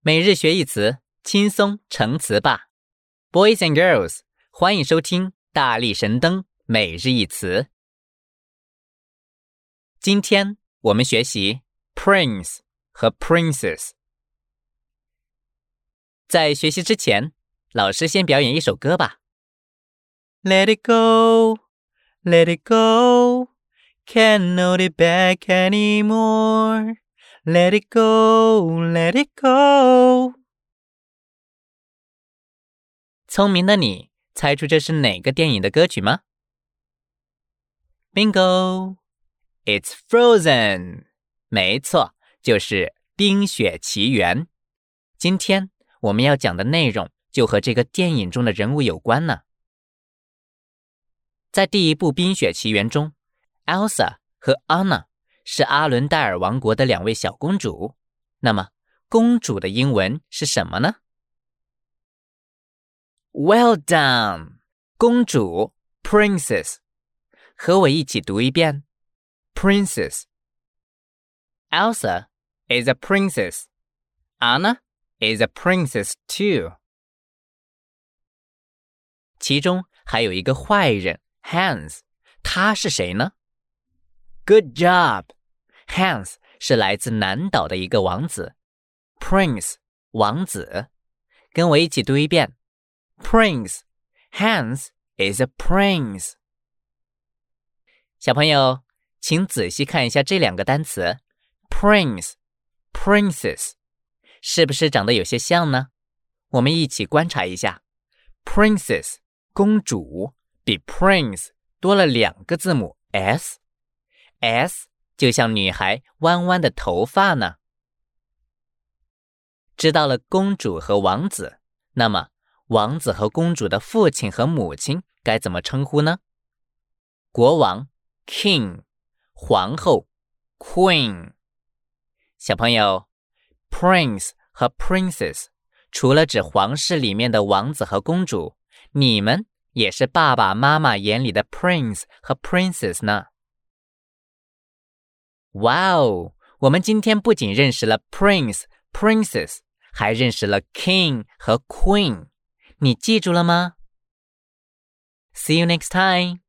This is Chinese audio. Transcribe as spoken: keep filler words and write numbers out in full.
每日学一词，轻松成词吧。Boys and girls， 欢迎收听大力神灯每日一词。今天我们学习 prince 和 princess。在学习之前，老师先表演一首歌吧。Let it go, let it go, can't hold it back anymore. Let it go, let it go. 聪明的你，猜出这是哪个电影的歌曲吗？ Bingo! It's Frozen! 没错，就是《冰雪奇缘》。今天我们要讲的内容就和这个电影中的人物有关呢。在第一部《冰雪奇缘》中 ，Elsa 和 Anna 是阿伦戴尔王国的两位小公主。那么，公主的英文是什么呢？ Well done! 公主 Princess。和我一起读一遍 Princess. Elsa is a princess. Anna is a princess too. 其中还有一个坏人 Hans， 他是谁呢？ Good job! Hans 是来自南岛的一个王子 Prince 王子。跟我一起读一遍 Prince. Hans is a prince. 小朋友，请仔细看一下这两个单词 Prince, Princess 是不是长得有些像呢？我们一起观察一下 Princess 公主比 Prince 多了两个字母 S S 就像女孩弯弯的头发呢。知道了公主和王子，那么王子和公主的父亲和母亲该怎么称呼呢？国王 King， 皇后 Queen。 小朋友， Prince 和 Princess 除了指皇室里面的王子和公主，你们也是爸爸妈妈眼里的 Prince 和 Princess 呢。哇哦，我们今天不仅认识了 Prince, Princess， 还认识了 King 和 Queen， 你记住了吗？ See you next time!